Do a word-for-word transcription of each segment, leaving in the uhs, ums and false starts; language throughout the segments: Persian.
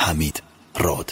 حمید راد.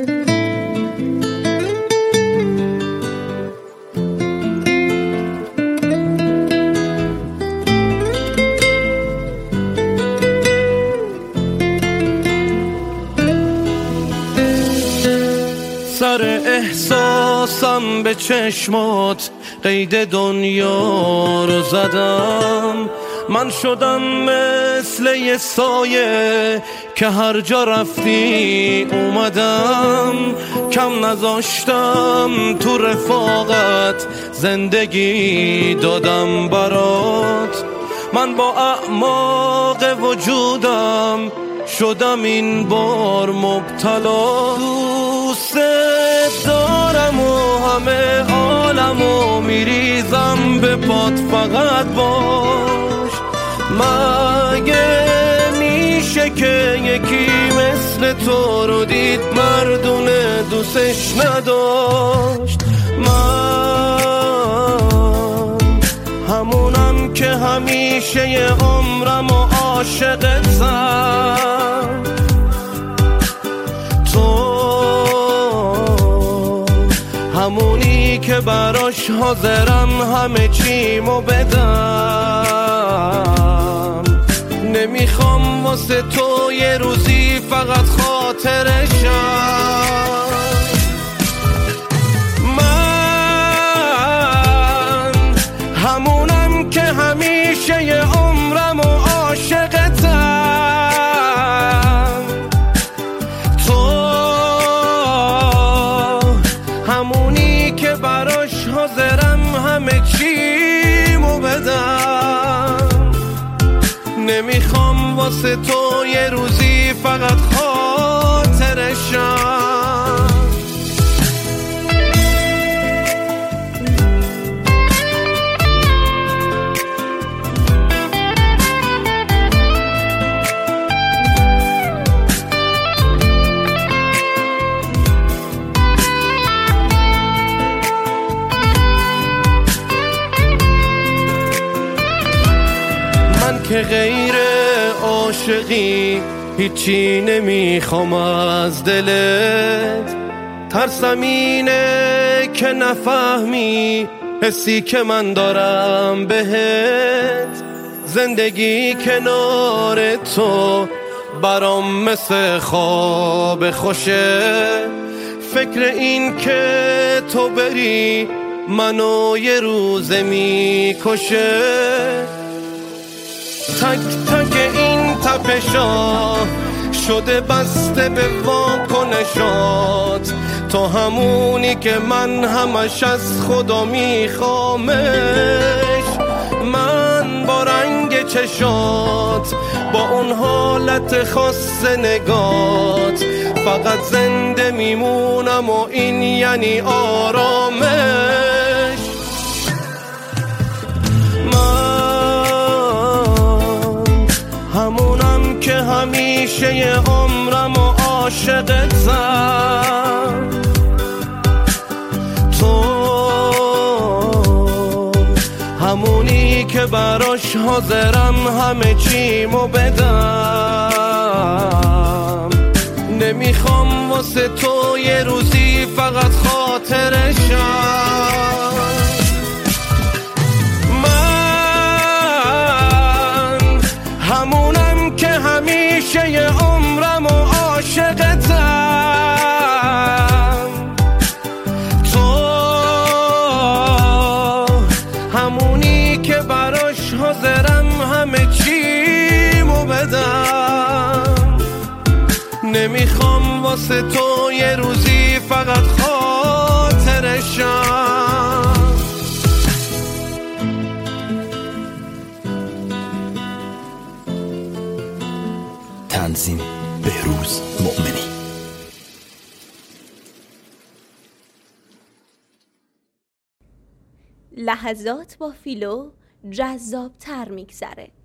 سر احساسم به چشمات قید دنیا رو زدم، من شدم مثل یه سایه که هر جا رفتی اومدم، کم نذاشتم تو رفاقت زندگی دادم برات، من با اعماق وجودم شدم این بار مبتلا، دوست دارم و همه عالمو میریزم به پات فقط باش، مگه میشه که یکی مثل تو رو دید مردونه دوستش نداشت، من همونم که همیشه ی عمرم و عاشقتم، تو همونی که براش حاضرم همه چیمو بدم، نمیخوام واسه تو یه روزی فقط خاطرشم، من همونم که همیشه ی عمرم و عاشقتم، تو همونی که براش حاضرم همه چیمو بدم، نمیخوام واسه تو یه روزی فقط خاطرشم. که غیر عاشقی هیچی نمیخوام از دلت، ترسم اینه که نفهمی حسی که من دارم بهت، زندگی کنار تو برام مثل خواب خوشه، فکر این که تو بری منو یه روزه میکشه، تک تک این تپشا شده بسته به واکنشات، تو همونی که من همش از خدا میخوامش، من با رنگ چشات با اون حالت خاص نگات فقط زنده میمونم و این یعنی آرامش، همونم که همیشه ی عمرم و عاشقتم، تو همونی که براش حاضرم همه چیمو بدم، نمیخوام واسه تو یه روزی فقط خاطرشم، همونم که همیشه ی عمرم و عاشقتم، تو همونی که براش حاضرم همه چیمو بدم، نمیخوام واسه تو یه روزی فقط خاطرشم. تنظیم بهروز مؤمنی. لحظات با فیلو جذاب تر میگذره.